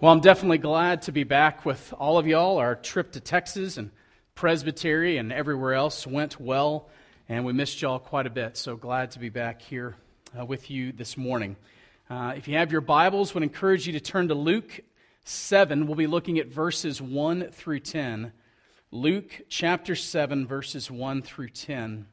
Well, I'm definitely glad to be back with all of y'all. Our trip to Texas and Presbytery and everywhere else went well, and we missed y'all quite a bit. So glad to be back here with you this morning. If you have your Bibles, I would encourage you to turn to Luke 7. We'll be looking at verses 1 through 10. Luke chapter 7, verses 1 through 10.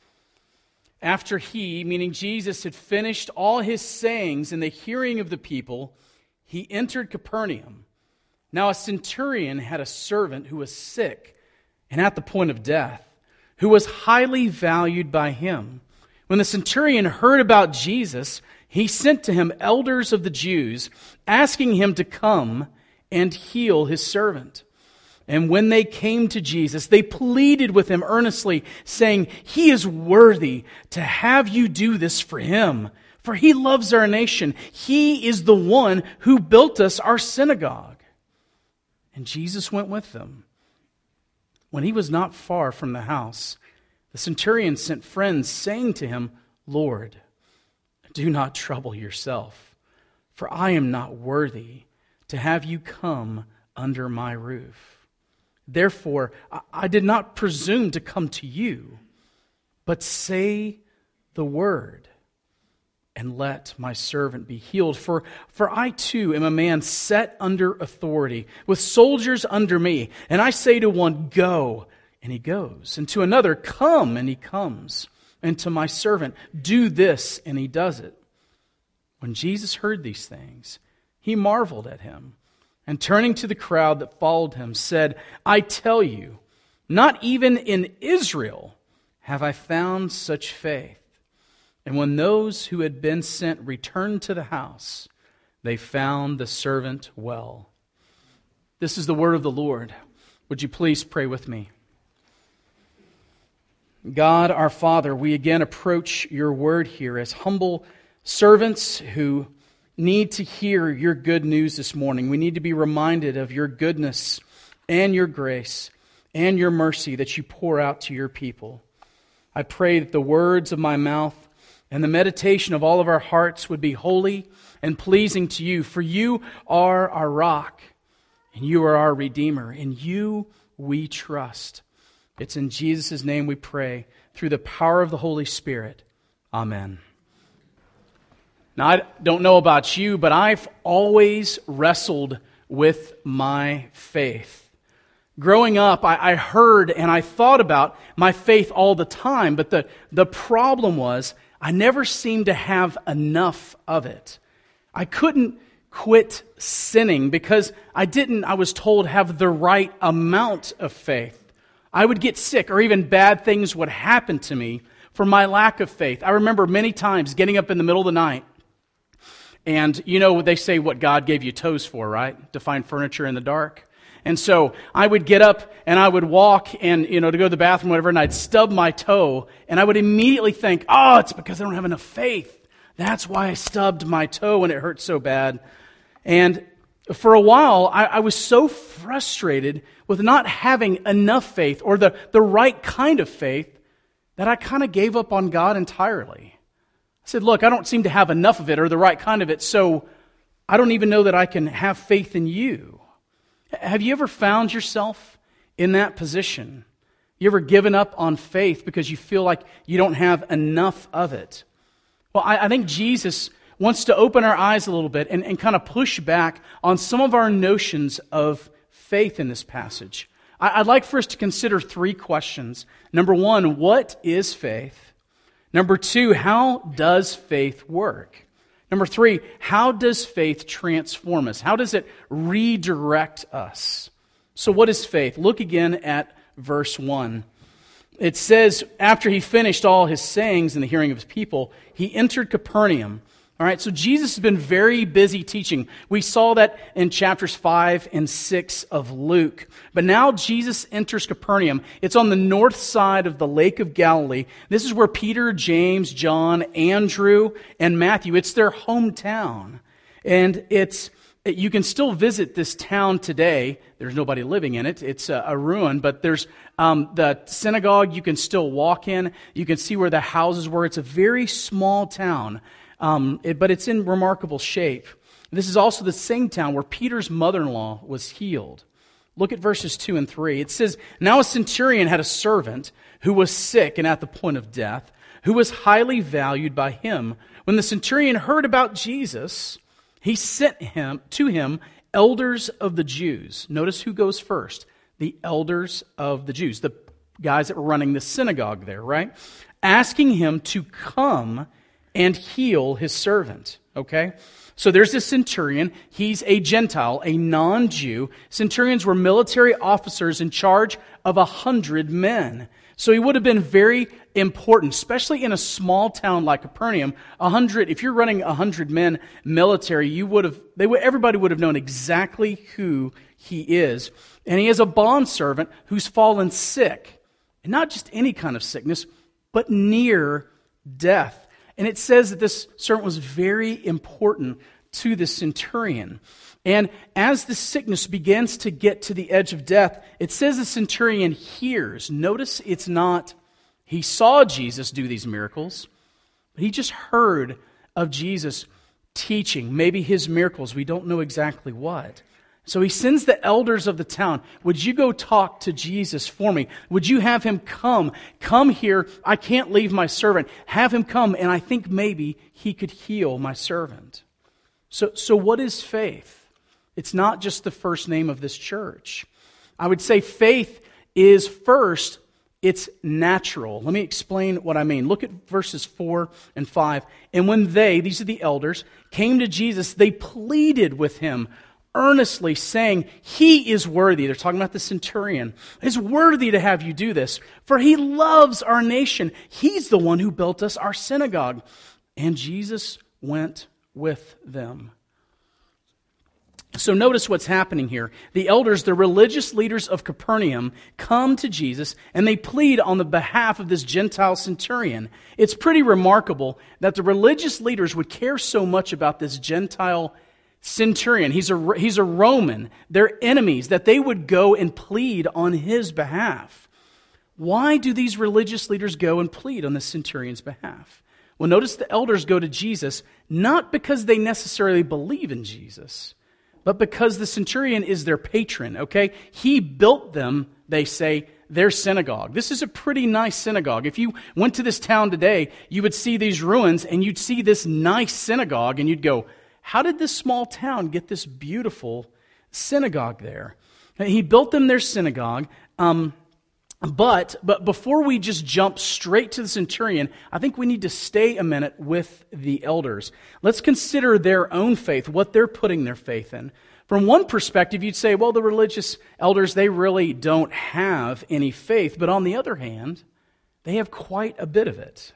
After he, meaning Jesus, had finished all his sayings in the hearing of the people, he entered Capernaum. Now a centurion had a servant who was sick and at the point of death, who was highly valued by him. When the centurion heard about Jesus, he sent to him elders of the Jews, asking him to come and heal his servant. And when they came to Jesus, they pleaded with him earnestly, saying, "He is worthy to have you do this for him, for he loves our nation. He is the one who built us our synagogue." And Jesus went with them. When he was not far from the house, the centurion sent friends, saying to him, "Lord, do not trouble yourself, for I am not worthy to have you come under my roof. Therefore, I did not presume to come to you, but say the word, and let my servant be healed. For I too am a man set under authority, with soldiers under me. And I say to one, 'Go,' and he goes. And to another, 'Come,' and he comes. And to my servant, 'Do this,' and he does it." When Jesus heard these things, he marveled at him. And turning to the crowd that followed him, said, "I tell you, not even in Israel have I found such faith." And when those who had been sent returned to the house, they found the servant well. This is the word of the Lord. Would you please pray with me? God, our Father, we again approach your word here as humble servants who need to hear your good news this morning. We need to be reminded of your goodness and your grace and your mercy that you pour out to your people. I pray that the words of my mouth and the meditation of all of our hearts would be holy and pleasing to you, for you are our rock and you are our Redeemer. In you we trust. It's in Jesus' name we pray, through the power of the Holy Spirit. Amen. Now, I don't know about you, but I've always wrestled with my faith. Growing up, I heard and I thought about my faith all the time, but the problem was I never seemed to have enough of it. I couldn't quit sinning because I was told, have the right amount of faith. I would get sick, or even bad things would happen to me for my lack of faith. I remember many times getting up in the middle of the night, and you know they say what God gave you toes for, right? To find furniture in the dark. And so I would get up and I would walk and, to go to the bathroom, whatever, and I'd stub my toe, and I would immediately think, it's because I don't have enough faith. That's why I stubbed my toe and it hurt so bad. And for a while, I was so frustrated with not having enough faith, or the right kind of faith, that I kind of gave up on God entirely. I said, look, I don't seem to have enough of it or the right kind of it, so I don't even know that I can have faith in you. Have you ever found yourself in that position? You ever given up on faith because you feel like you don't have enough of it? Well, I think Jesus wants to open our eyes a little bit and kind of push back on some of our notions of faith in this passage. I'd like for us to consider three questions. Number one, what is faith? Number two, how does faith work? Number three, how does faith transform us? How does it redirect us? So what is faith? Look again at verse 1. It says, after he finished all his sayings in the hearing of his people, he entered Capernaum. All right, so Jesus has been very busy teaching. We saw that in chapters 5 and 6 of Luke. But now Jesus enters Capernaum. It's on the north side of the Lake of Galilee. This is where Peter, James, John, Andrew, and Matthew, it's their hometown. And you can still visit this town today. There's nobody living in it. It's a ruin, but there's the synagogue you can still walk in. You can see where the houses were. It's a very small town. But it's in remarkable shape. This is also the same town where Peter's mother-in-law was healed. Look at verses 2 and 3. It says, "Now a centurion had a servant who was sick and at the point of death, who was highly valued by him. When the centurion heard about Jesus, he sent to him elders of the Jews." Notice who goes first. The elders of the Jews, the guys that were running the synagogue there, right? Asking him to come and heal his servant, okay? So there's this centurion. He's a Gentile, a non-Jew. Centurions were military officers in charge of 100 men. So he would have been very important, especially in a small town like Capernaum. If you're running 100 men military, everybody would have known exactly who he is. And he has a bondservant who's fallen sick. And not just any kind of sickness, but near death. And it says that this servant was very important to the centurion. And as the sickness begins to get to the edge of death, it says the centurion hears. Notice it's not, he saw Jesus do these miracles, but he just heard of Jesus teaching, maybe his miracles. We don't know exactly what. So he sends the elders of the town. "Would you go talk to Jesus for me? Would you have him come? Come here. I can't leave my servant. Have him come, and I think maybe he could heal my servant." So what is faith? It's not just the first name of this church. I would say faith is first, it's natural. Let me explain what I mean. Look at verses 4 and 5. "And when these are the elders, came to Jesus, they pleaded with him earnestly, saying, 'He is worthy.'" They're talking about the centurion. "Is worthy to have you do this, for he loves our nation. He's the one who built us our synagogue." And Jesus went with them. So notice what's happening here. The elders, the religious leaders of Capernaum, come to Jesus and they plead on the behalf of this Gentile centurion. It's pretty remarkable that the religious leaders would care so much about this Gentile centurion. He's a Roman. They're enemies, that they would go and plead on his behalf. Why do these religious leaders go and plead on the centurion's behalf? Well, notice the elders go to Jesus not because they necessarily believe in Jesus, but because the centurion is their patron, okay? He built them, they say, their synagogue. This is a pretty nice synagogue. If you went to this town today, you would see these ruins and you'd see this nice synagogue and you'd go, how did this small town get this beautiful synagogue there? He built them their synagogue, but before we just jump straight to the centurion, I think we need to stay a minute with the elders. Let's consider their own faith, what they're putting their faith in. From one perspective, you'd say, well, the religious elders, they really don't have any faith. But on the other hand, they have quite a bit of it.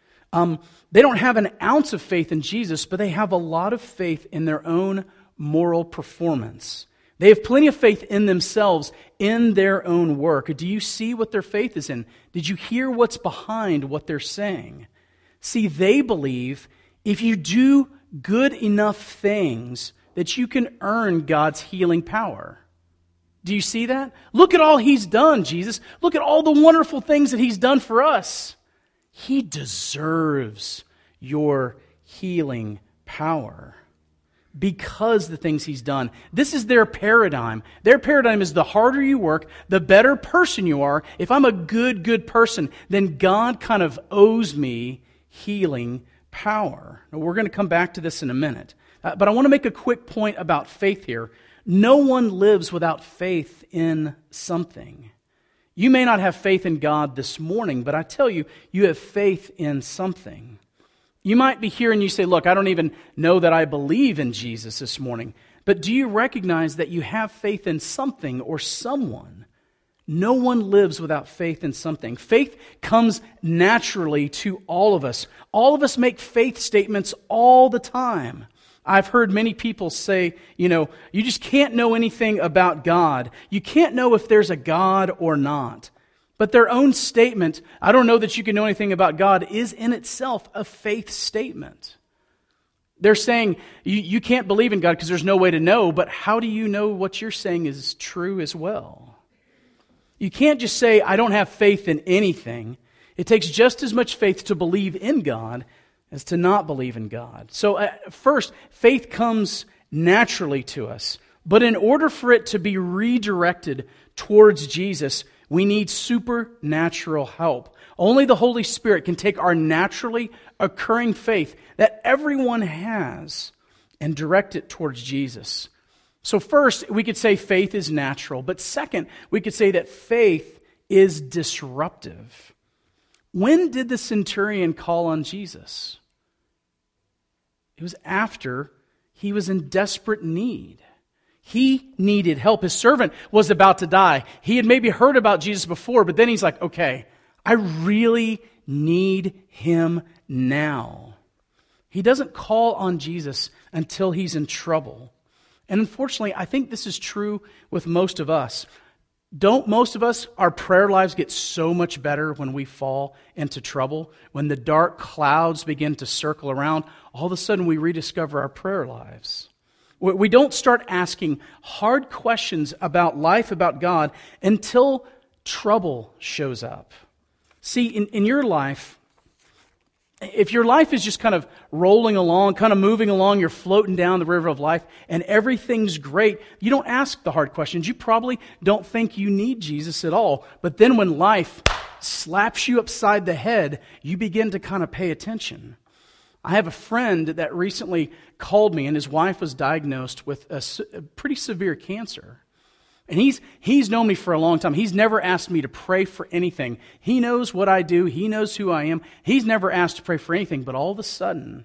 They don't have an ounce of faith in Jesus, but they have a lot of faith in their own moral performance. They have plenty of faith in themselves, in their own work. Do you see what their faith is in? Did you hear what's behind what they're saying? See, they believe if you do good enough things that you can earn God's healing power. Do you see that? Look at all He's done, Jesus. Look at all the wonderful things that He's done for us. He deserves your healing power. Because the things He's done. This is their paradigm. Their paradigm is the harder you work, the better person you are. If I'm a good person, then God kind of owes me healing power. Now, we're going to come back to this in a minute. But I want to make a quick point about faith here. No one lives without faith in something. You may not have faith in God this morning, but I tell you, you have faith in something. You might be here and you say, look, I don't even know that I believe in Jesus this morning. But do you recognize that you have faith in something or someone? No one lives without faith in something. Faith comes naturally to all of us. All of us make faith statements all the time. I've heard many people say, you just can't know anything about God. You can't know if there's a God or not. But their own statement, I don't know that you can know anything about God, is in itself a faith statement. They're saying, you can't believe in God because there's no way to know, but how do you know what you're saying is true as well? You can't just say, I don't have faith in anything. It takes just as much faith to believe in God as to not believe in God. So first, faith comes naturally to us. But in order for it to be redirected towards Jesus, we need supernatural help. Only the Holy Spirit can take our naturally occurring faith that everyone has and direct it towards Jesus. So first, we could say faith is natural. But second, we could say that faith is disruptive. When did the centurion call on Jesus? It was after he was in desperate need. He needed help. His servant was about to die. He had maybe heard about Jesus before, but then he's like, okay, I really need him now. He doesn't call on Jesus until he's in trouble. And unfortunately, I think this is true with most of us. Don't most of us, our prayer lives get so much better when we fall into trouble? When the dark clouds begin to circle around, all of a sudden we rediscover our prayer lives. We don't start asking hard questions about life, about God, until trouble shows up. See, in your life, if your life is just kind of rolling along, kind of moving along, you're floating down the river of life, and everything's great, you don't ask the hard questions. You probably don't think you need Jesus at all. But then when life slaps you upside the head, you begin to kind of pay attention. I have a friend that recently called me, and his wife was diagnosed with a pretty severe cancer. And he's known me for a long time. He's never asked me to pray for anything. He knows what I do. He knows who I am. He's never asked to pray for anything. But all of a sudden,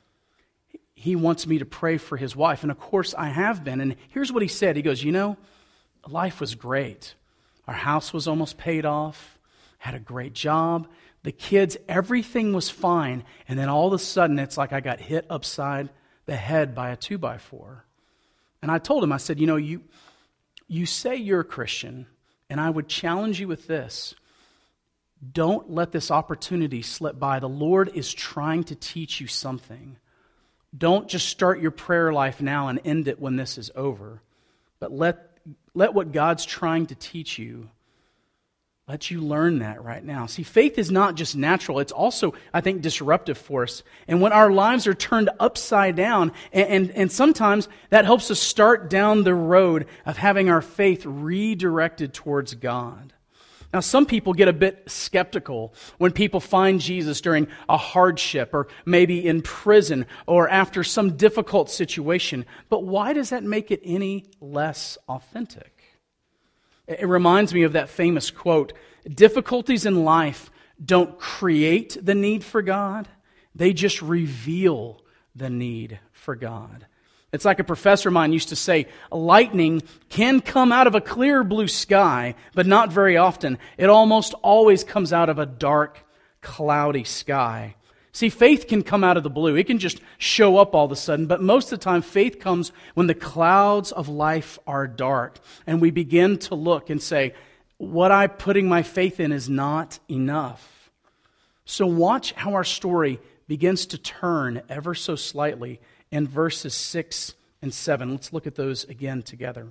he wants me to pray for his wife. And of course, I have been. And here's what he said. He goes, life was great. Our house was almost paid off. Had a great job. The kids, everything was fine. And then all of a sudden, it's like I got hit upside the head by a 2x4. And I told him, I said, you say you're a Christian, and I would challenge you with this. Don't let this opportunity slip by. The Lord is trying to teach you something. Don't just start your prayer life now and end it when this is over. But let what God's trying to teach you, let you learn that right now. See, faith is not just natural. It's also, I think, disruptive for us. And when our lives are turned upside down, and sometimes that helps us start down the road of having our faith redirected towards God. Now, some people get a bit skeptical when people find Jesus during a hardship or maybe in prison or after some difficult situation. But why does that make it any less authentic? It reminds me of that famous quote, difficulties in life don't create the need for God, they just reveal the need for God. It's like a professor of mine used to say, lightning can come out of a clear blue sky, but not very often. It almost always comes out of a dark, cloudy sky. See, faith can come out of the blue. It can just show up all of a sudden. But most of the time, faith comes when the clouds of life are dark. And we begin to look and say, what I'm putting my faith in is not enough. So watch how our story begins to turn ever so slightly in verses 6 and 7. Let's look at those again together.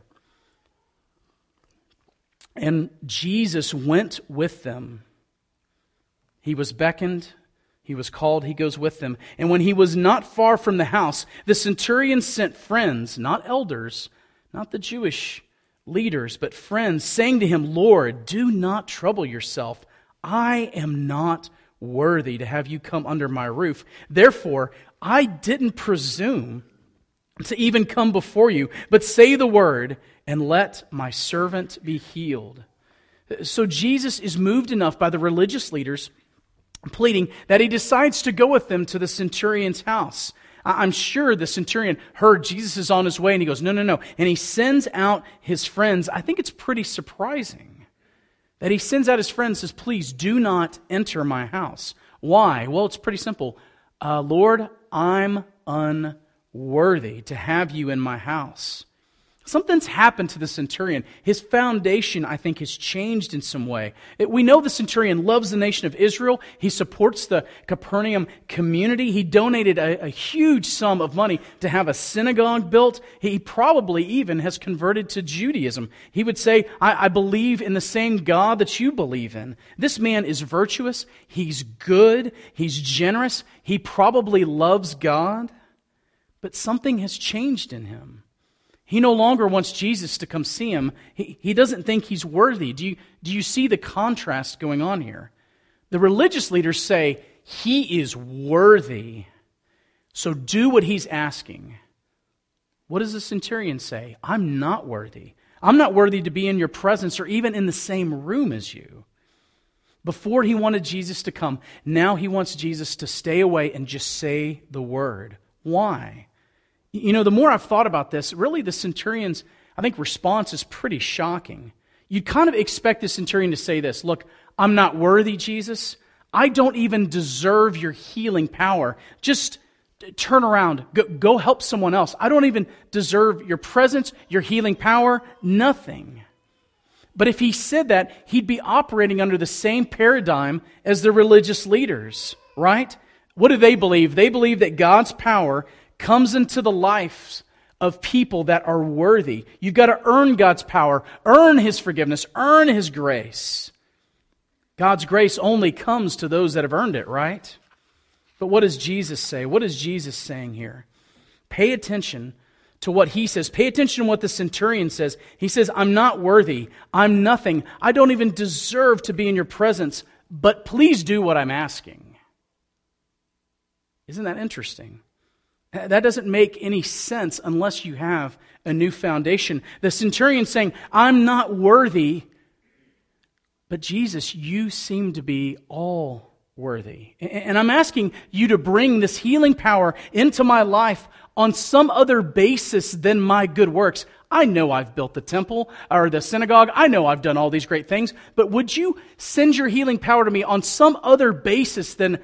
And Jesus went with them. He was beckoned. He was called, he goes with them. And when he was not far from the house, the centurion sent friends, not elders, not the Jewish leaders, but friends, saying to him, Lord, do not trouble yourself. I am not worthy to have you come under my roof. Therefore, I didn't presume to even come before you, but say the word, and let my servant be healed. So Jesus is moved enough by the religious leaders pleading that he decides to go with them to the centurion's house. I'm sure the centurion heard Jesus is on his way and he goes, no. And he sends out his friends. I think it's pretty surprising that he sends out his friends and says, please do not enter my house. Why? Well, it's pretty simple. Lord, I'm unworthy to have you in my house. Something's happened to the centurion. His foundation, I think, has changed in some way. We know the centurion loves the nation of Israel. He supports the Capernaum community. He donated a huge sum of money to have a synagogue built. He probably even has converted to Judaism. He would say, I believe in the same God that you believe in. This man is virtuous. He's good. He's generous. He probably loves God. But something has changed in him. He no longer wants Jesus to come see him. He doesn't think he's worthy. Do you see the contrast going on here? The religious leaders say, he is worthy, so do what he's asking. What does the centurion say? I'm not worthy. I'm not worthy to be in your presence or even in the same room as you. Before he wanted Jesus to come, now he wants Jesus to stay away and just say the word. Why? You know, the more I've thought about this, really the centurion's, I think, response is pretty shocking. You'd kind of expect the centurion to say this, look, I'm not worthy, Jesus. I don't even deserve your healing power. Just turn around. Go help someone else. I don't even deserve your presence, your healing power, nothing. But if he said that, he'd be operating under the same paradigm as the religious leaders, right? What do they believe? They believe that God's power comes into the lives of people that are worthy. You've got to earn God's power, earn His forgiveness, earn His grace. God's grace only comes to those that have earned it, right? But what does Jesus say? What is Jesus saying here? Pay attention to what He says. Pay attention to what the centurion says. He says, I'm not worthy. I'm nothing. I don't even deserve to be in your presence, but please do what I'm asking. Isn't that interesting? That doesn't make any sense unless you have a new foundation. The centurion saying, I'm not worthy, but Jesus, you seem to be all worthy. And I'm asking you to bring this healing power into my life on some other basis than my good works. I know I've built the temple or the synagogue. I know I've done all these great things, but would you send your healing power to me on some other basis than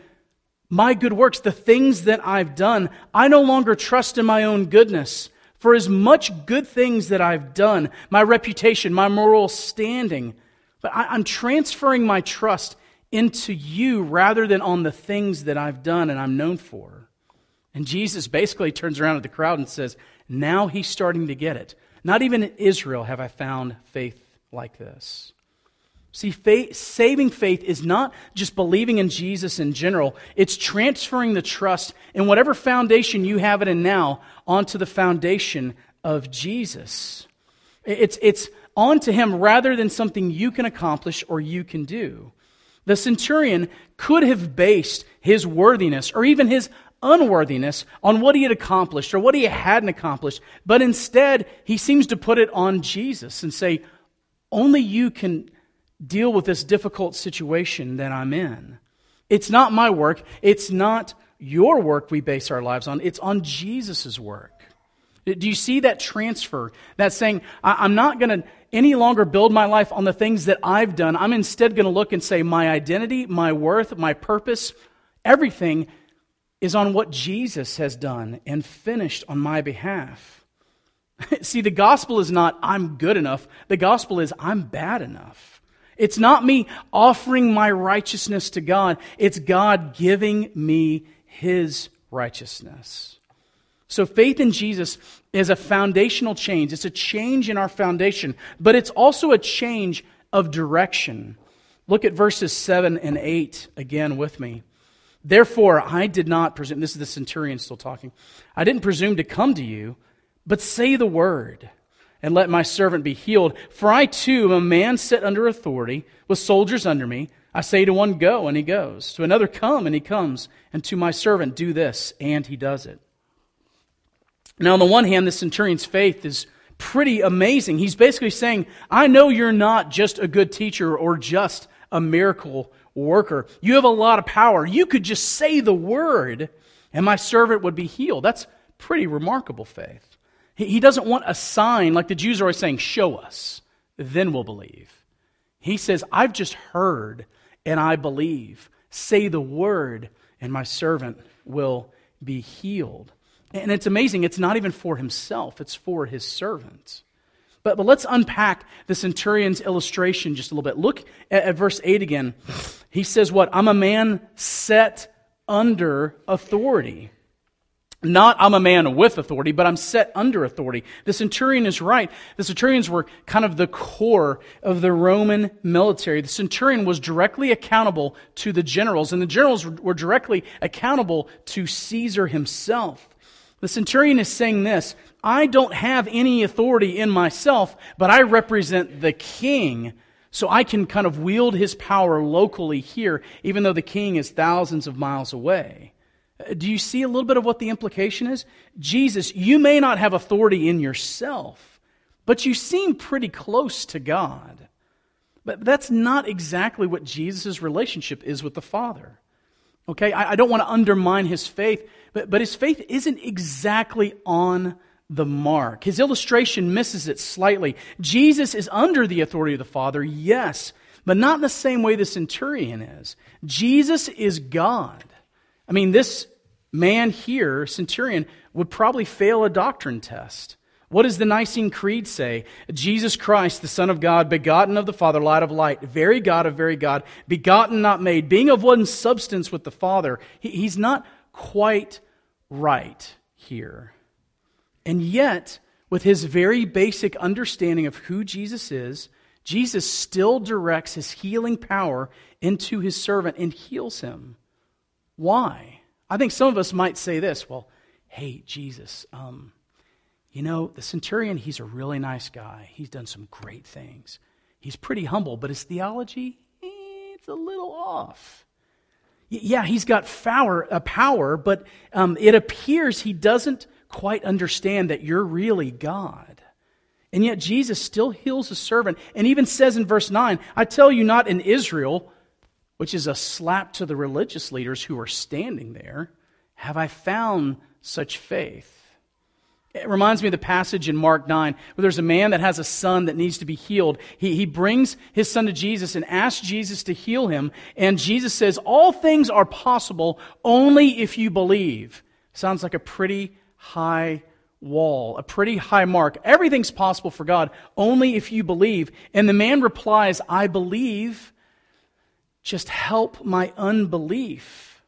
my good works, the things that I've done? I no longer trust in my own goodness. For as much good things that I've done, my reputation, my moral standing, but I'm transferring my trust into you rather than on the things that I've done and I'm known for. And Jesus basically turns around to the crowd and says, now he's starting to get it. Not even in Israel have I found faith like this. See, saving faith is not just believing in Jesus in general. It's transferring the trust in whatever foundation you have it in now onto the foundation of Jesus. It's onto Him rather than something you can accomplish or you can do. The centurion could have based his worthiness or even his unworthiness on what he had accomplished or what he hadn't accomplished, but instead he seems to put it on Jesus and say, only you can deal with this difficult situation that I'm in. It's not my work. It's not your work we base our lives on. It's on Jesus' work. Do you see that transfer? That's saying, I'm not going to any longer build my life on the things that I've done. I'm instead going to look and say, my identity, my worth, my purpose, everything is on what Jesus has done and finished on my behalf. See, the gospel is not, I'm good enough. The gospel is, I'm bad enough. It's not me offering my righteousness to God. It's God giving me His righteousness. So faith in Jesus is a foundational change. It's a change in our foundation, but it's also a change of direction. Look at verses 7 and 8 again with me. Therefore, I did not presume, this is the centurion still talking, I didn't presume to come to you, but say the word, and let my servant be healed. For I too am a man set under authority, with soldiers under me. I say to one, go, and he goes. To another, come, and he comes. And to my servant, do this, and he does it. Now, on the one hand, the centurion's faith is pretty amazing. He's basically saying, I know you're not just a good teacher or just a miracle worker. You have a lot of power. You could just say the word, and my servant would be healed. That's pretty remarkable faith. He doesn't want a sign like the Jews are always saying, show us, then we'll believe. He says, I've just heard and I believe. Say the word and my servant will be healed. And it's amazing, it's not even for himself, it's for his servant. But let's unpack the centurion's illustration just a little bit. Look at verse 8 again. He says what? I'm a man set under authority. Not I'm a man with authority, but I'm set under authority. The centurion is right. The centurions were kind of the core of the Roman military. The centurion was directly accountable to the generals, and the generals were directly accountable to Caesar himself. The centurion is saying this: I don't have any authority in myself, but I represent the king, so I can kind of wield his power locally here, even though the king is thousands of miles away. Do you see a little bit of what the implication is? Jesus, you may not have authority in yourself, but you seem pretty close to God. But that's not exactly what Jesus' relationship is with the Father. Okay, I don't want to undermine his faith, but his faith isn't exactly on the mark. His illustration misses it slightly. Jesus is under the authority of the Father, yes, but not in the same way the centurion is. Jesus is God. I mean, this man here, centurion, would probably fail a doctrine test. What does the Nicene Creed say? Jesus Christ, the Son of God, begotten of the Father, light of light, very God of very God, begotten, not made, being of one substance with the Father. He's not quite right here. And yet, with his very basic understanding of who Jesus is, Jesus still directs his healing power into his servant and heals him. Why? I think some of us might say this: well, hey, Jesus, the centurion, he's a really nice guy. He's done some great things. He's pretty humble, but his theology, it's a little off. Yeah, he's got power, but it appears he doesn't quite understand that you're really God. And yet Jesus still heals a servant, and even says in verse 9, I tell you, not in Israel, which is a slap to the religious leaders who are standing there, have I found such faith. It reminds me of the passage in Mark 9 where there's a man that has a son that needs to be healed. He brings his son to Jesus and asks Jesus to heal him. And Jesus says, all things are possible only if you believe. Sounds like a pretty high wall, a pretty high mark. Everything's possible for God only if you believe. And the man replies, I believe, just help my unbelief.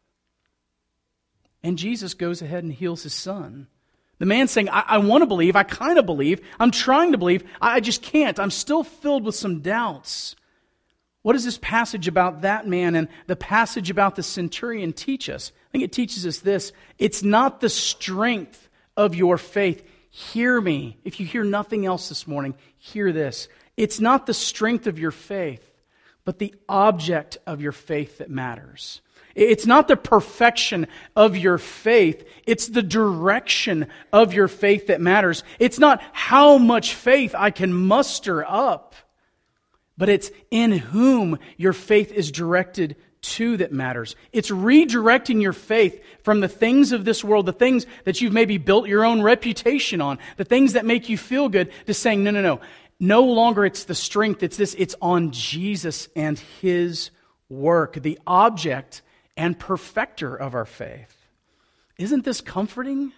And Jesus goes ahead and heals his son. The man's saying, I want to believe, I kind of believe, I'm trying to believe, I just can't. I'm still filled with some doubts. What does this passage about that man and the passage about the centurion teach us? I think it teaches us this: it's not the strength of your faith. Hear me. If you hear nothing else this morning, hear this. It's not the strength of your faith, but the object of your faith that matters. It's not the perfection of your faith, it's the direction of your faith that matters. It's not how much faith I can muster up, but it's in whom your faith is directed to that matters. It's redirecting your faith from the things of this world, the things that you've maybe built your own reputation on, the things that make you feel good, to saying, no. No longer it's the strength, it's on Jesus and His work, the object and perfecter of our faith. Isn't this comforting?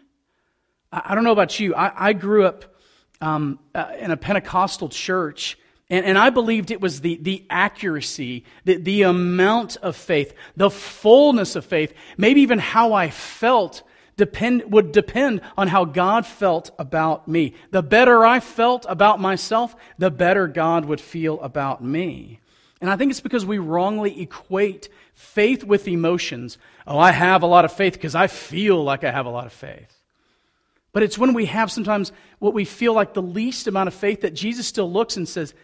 I don't know about you. I grew up in a Pentecostal church, and I believed it was the accuracy, the amount of faith, the fullness of faith, maybe even how I felt would depend on how God felt about me. The better I felt about myself, the better God would feel about me. And I think it's because we wrongly equate faith with emotions. Oh, I have a lot of faith because I feel like I have a lot of faith. But it's when we have sometimes what we feel like the least amount of faith that Jesus still looks and says,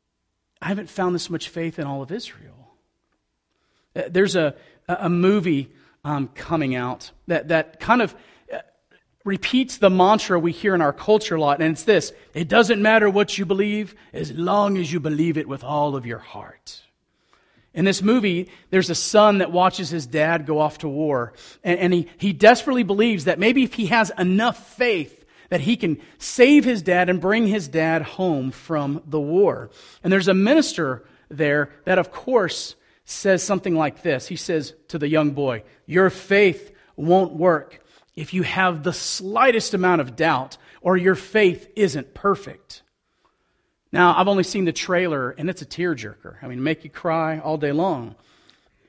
I haven't found this much faith in all of Israel. There's a movie coming out that kind of repeats the mantra we hear in our culture a lot, and it's this: it doesn't matter what you believe as long as you believe it with all of your heart. In this movie, there's a son that watches his dad go off to war, and he desperately believes that maybe if he has enough faith that he can save his dad and bring his dad home from the war. And there's a minister there that, of course, says something like this. He says to the young boy, your faith won't work if you have the slightest amount of doubt or your faith isn't perfect. Now, I've only seen the trailer, and it's a tearjerker. I mean, make you cry all day long.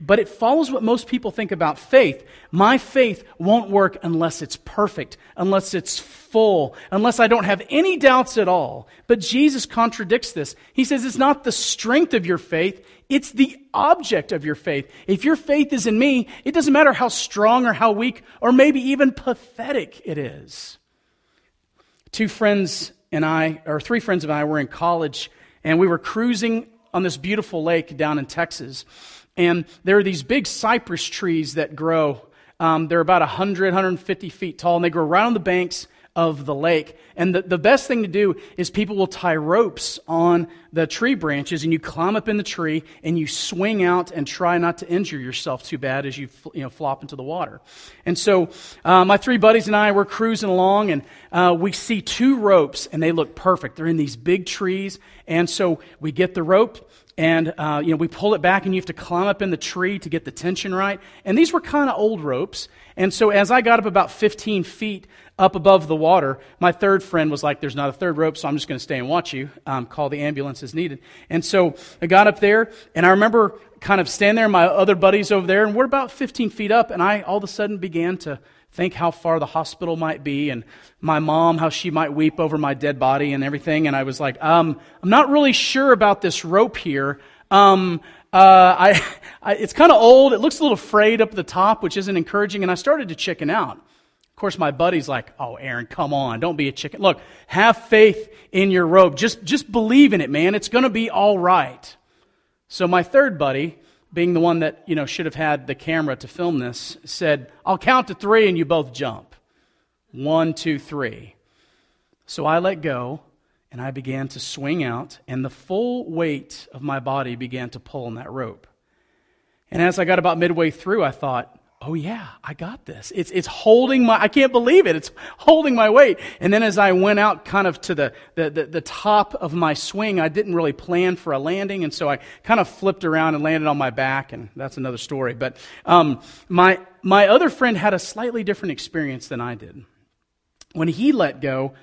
but it follows what most people think about faith. My faith won't work unless it's perfect, unless it's full, unless I don't have any doubts at all. But Jesus contradicts this. He says it's not the strength of your faith, it's the object of your faith. If your faith is in me, it doesn't matter how strong or how weak or maybe even pathetic it is. Three friends and I were in college, and we were cruising on this beautiful lake down in Texas. And there are these big cypress trees that grow. They're about 100, 150 feet tall, and they grow right on the banks of the lake. And the best thing to do is people will tie ropes on the tree branches, and you climb up in the tree, and you swing out and try not to injure yourself too bad as you flop into the water. And so my three buddies and I were cruising along, and we see two ropes, and they look perfect. They're in these big trees, and so we get the rope, and we pull it back, and you have to climb up in the tree to get the tension right. And these were kind of old ropes. And so as I got up about 15 feet up above the water, my third friend was like, there's not a third rope, so I'm just going to stay and watch you. Call the ambulance as needed. And so I got up there, and I remember kind of standing there, my other buddies over there, and we're about 15 feet up, and I all of a sudden began to think how far the hospital might be, and my mom, how she might weep over my dead body and everything. And I was like, I'm not really sure about this rope here. It's kind of old. It looks a little frayed up at the top, which isn't encouraging. And I started to chicken out. Of course, my buddy's like, oh, Aaron, come on. Don't be a chicken. Look, have faith in your rope. Just believe in it, man. It's going to be all right. So my third buddy, being the one that, should have had the camera to film this, said, I'll count to 3 and you both jump. 1, 2, 3. So I let go, and I began to swing out, and the full weight of my body began to pull on that rope. And as I got about midway through, I thought, oh yeah, I got this. It's holding I can't believe it. It's holding my weight. And then as I went out kind of to the top of my swing, I didn't really plan for a landing, and so I kind of flipped around and landed on my back, and that's another story. But my other friend had a slightly different experience than I did. When he let go,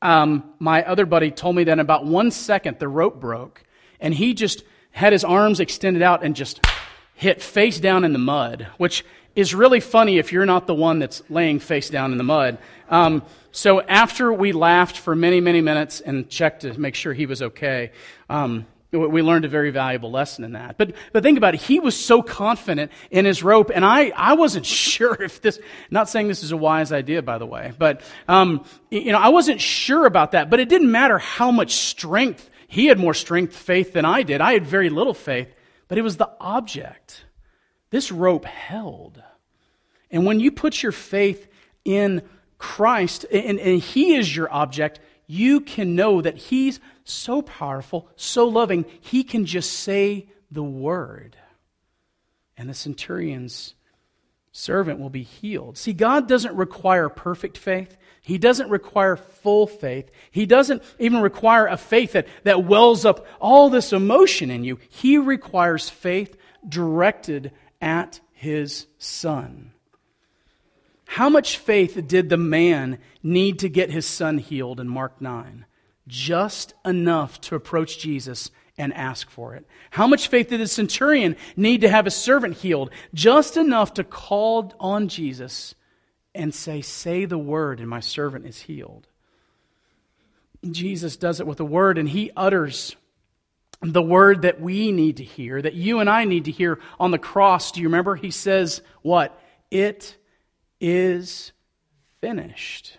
my other buddy told me that in about 1 second the rope broke, and he just had his arms extended out and just hit face down in the mud, which is really funny if you're not the one that's laying face down in the mud. So after we laughed for many, many minutes and checked to make sure he was okay, we learned a very valuable lesson in that. But think about it. He was so confident in his rope, and I wasn't sure if this, not saying this is a wise idea, by the way, but I wasn't sure about that. But it didn't matter how much strength. He had more faith than I did. I had very little faith, but it was the object. This rope held. And when you put your faith in Christ, and He is your object, you can know that He's so powerful, so loving, He can just say the word. And the centurion's servant will be healed. See, God doesn't require perfect faith. He doesn't require full faith. He doesn't even require a faith that wells up all this emotion in you. He requires faith directed at His Son. How much faith did the man need to get his son healed in Mark 9? Just enough to approach Jesus and ask for it. How much faith did the centurion need to have his servant healed? Just enough to call on Jesus and say the word and my servant is healed. Jesus does it with a word, and He utters the word that we need to hear, that you and I need to hear on the cross. Do you remember? He says what? It is finished.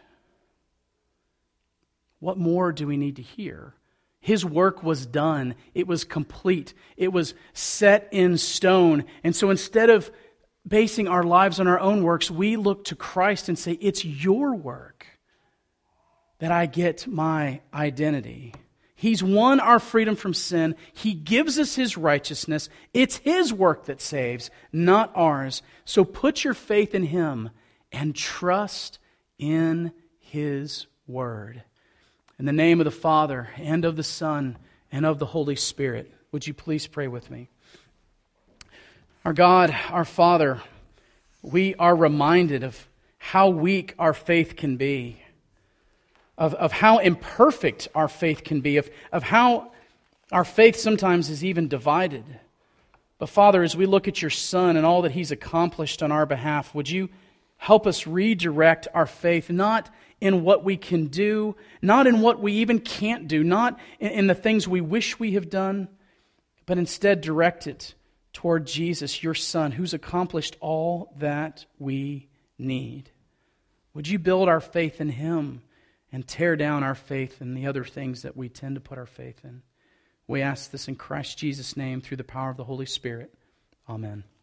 What more do we need to hear? His work was done. It was complete. It was set in stone. And so instead of basing our lives on our own works, we look to Christ and say, it's your work that I get my identity. He's won our freedom from sin. He gives us His righteousness. It's His work that saves, not ours. So put your faith in Him and trust in His word. In the name of the Father, and of the Son, and of the Holy Spirit, would you please pray with me? Our God, our Father, we are reminded of how weak our faith can be, of how imperfect our faith can be, of how our faith sometimes is even divided. But Father, as we look at your Son and all that he's accomplished on our behalf, would you help us redirect our faith, not in what we can do, not in what we even can't do, not in the things we wish we have done, but instead direct it toward Jesus, your Son, who's accomplished all that we need. Would you build our faith in him and tear down our faith in the other things that we tend to put our faith in? We ask this in Christ Jesus' name through the power of the Holy Spirit. Amen.